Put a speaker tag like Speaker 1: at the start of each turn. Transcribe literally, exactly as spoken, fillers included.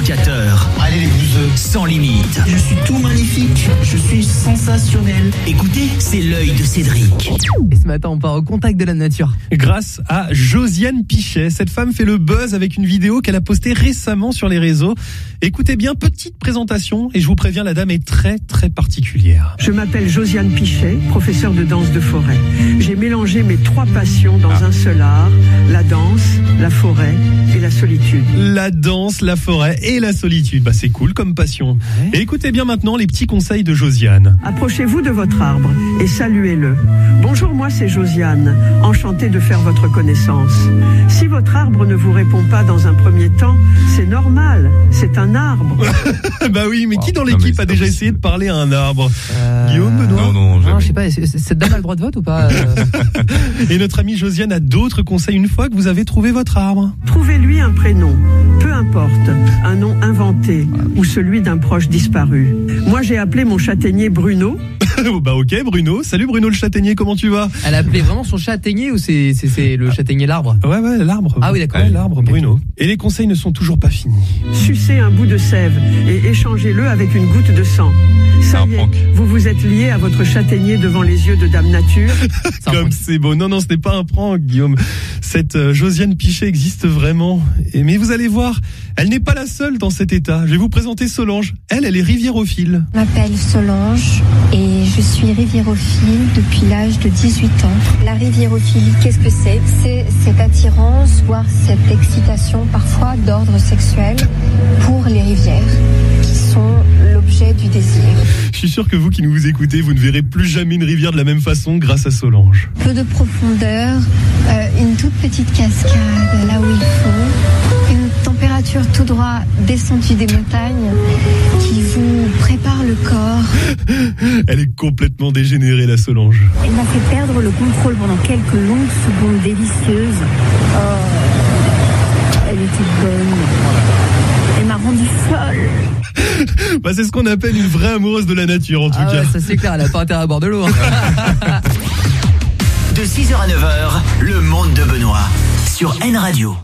Speaker 1: quatre heures.
Speaker 2: Allez les bouseux.
Speaker 1: Sans limite.
Speaker 2: Je suis tout magnifique. Je suis sensationnel.
Speaker 1: Écoutez, c'est l'œil de Cédric.
Speaker 3: Et ce matin, on part au contact de la nature.
Speaker 4: Grâce à Josiane Pichet. Cette femme fait le buzz avec une vidéo qu'elle a postée récemment sur les réseaux. Écoutez bien, petite présentation, et je vous préviens, la dame est très très particulière.
Speaker 5: Je m'appelle Josiane Pichet, professeure de danse de forêt. J'ai mélangé mes trois passions dans ah. un seul art, la danse, la forêt et la solitude.
Speaker 4: La danse, la forêt et la solitude, bah c'est cool comme passion. Ouais. Et écoutez bien maintenant les petits conseils de Josiane.
Speaker 5: Approchez-vous de votre arbre et saluez-le. Bonjour, moi c'est Josiane, enchantée de faire votre connaissance. Si votre arbre ne vous répond pas dans un premier temps, c'est normal, c'est un arbre.
Speaker 4: Bah oui, mais wow. qui dans l'équipe a déjà essayé de parler à un arbre euh... Guillaume, Benoît?
Speaker 3: Non, non, non, je sais pas, cette dame a le droit de vote ou pas?
Speaker 4: Et notre amie Josiane a d'autres conseils une fois que vous avez trouvé votre arbre.
Speaker 5: Trouvez-lui un prénom, peu importe, un nom inventé ou celui d'un proche disparu. Moi j'ai appelé mon châtaignier Bruno.
Speaker 4: Bah ok Bruno, salut Bruno le châtaignier, comment tu vas?
Speaker 3: Elle a appelé vraiment son châtaignier ou c'est, c'est, c'est le châtaignier l'arbre?
Speaker 4: Ouais ouais l'arbre.
Speaker 3: Ah oui d'accord.
Speaker 4: Ouais, l'arbre Bruno. Et les conseils ne sont toujours pas finis.
Speaker 5: Sucez un bout de sève et échangez-le avec une goutte de sang. Ça y est, vous vous êtes lié à votre châtaignier devant les yeux de Dame Nature.
Speaker 4: Comme c'est beau. Non non, ce n'est pas un prank Guillaume. Cette euh, Josiane Pichet existe vraiment. Et, mais vous allez voir, elle n'est pas la seule dans cet état. Je vais vous présenter Solange. Elle, elle est riviérophile.
Speaker 6: Je m'appelle Solange et je suis riviérophile depuis l'âge de dix-huit ans. La riviérophilie, qu'est-ce que c'est? C'est cette attirance, voire cette excitation parfois d'ordre sexuel pour les rivières, qui sont l'objet du désir.
Speaker 4: Je suis sûr que vous qui nous écoutez, vous ne verrez plus jamais une rivière de la même façon grâce à Solange.
Speaker 6: Peu de profondeur, euh, une toute petite cascade là où il faut, une température tout droit descendue des montagnes qui vous prépare le corps.
Speaker 4: Elle est complètement dégénérée, la Solange.
Speaker 6: Elle m'a fait perdre le contrôle pendant quelques longues secondes délicieuses. Oh, elle était bonne. Elle m'a rendu folle.
Speaker 4: Bah c'est ce qu'on appelle une vraie amoureuse de la nature en tout
Speaker 3: ah
Speaker 4: cas.
Speaker 3: Ouais, ça c'est clair, elle a pas intérêt à boire de l'eau. Hein.
Speaker 1: De six heures à neuf heures, le monde de Benoît sur N Radio.